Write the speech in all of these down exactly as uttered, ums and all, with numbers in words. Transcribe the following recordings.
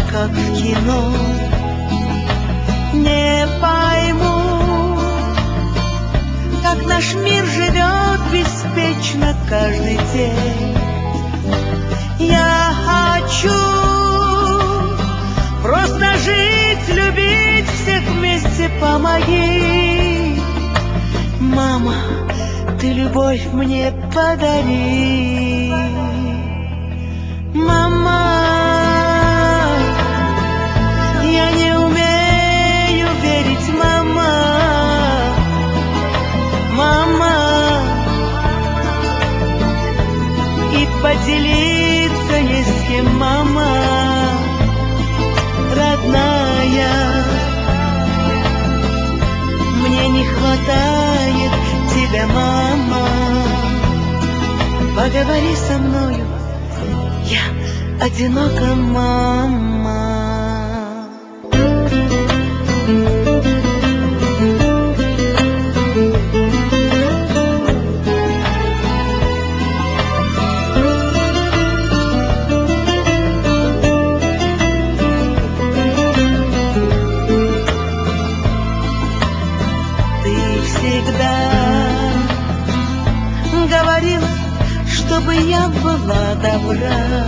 как в кино. Не пойму, как наш мир живет беспечно каждый день. Я хочу просто жить, любить, всех вместе помоги. Мама, ты любовь мне подари. Мама, я не умею верить, мама. Мама, и поделиться не с кем, мама, родная. Мне не хватает тебя, мама. Поговори со мною, я одинока, мама. Говорила, чтобы я была добра.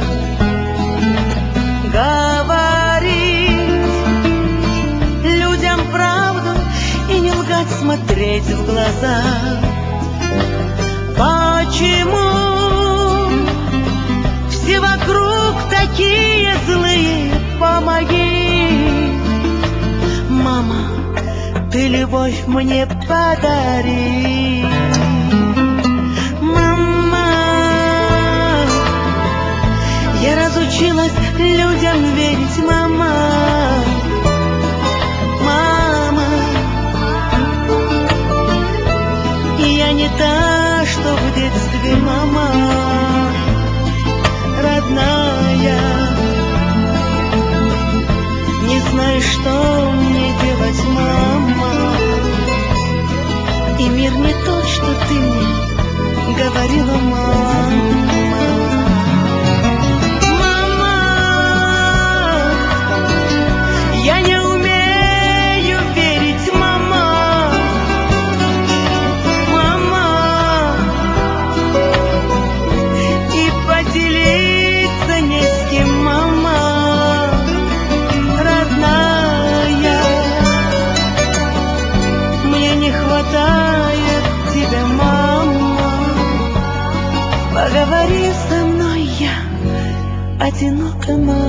Говорить людям правду и не лгать, смотреть в глаза. Почему все вокруг такие злые? Помоги, мама, ты любовь мне подари. Я разучилась людям верить, мама. Мама, и я не та, что в детстве, мама, родная. Не знаю, что мне делать, мама. И мир не тот, что ты мне говорила, мама. Я не умею верить, мама. Мама, и поделиться не с кем, мама, родная. Мне не хватает тебя, мама. Поговори со мной, я одинока, мама.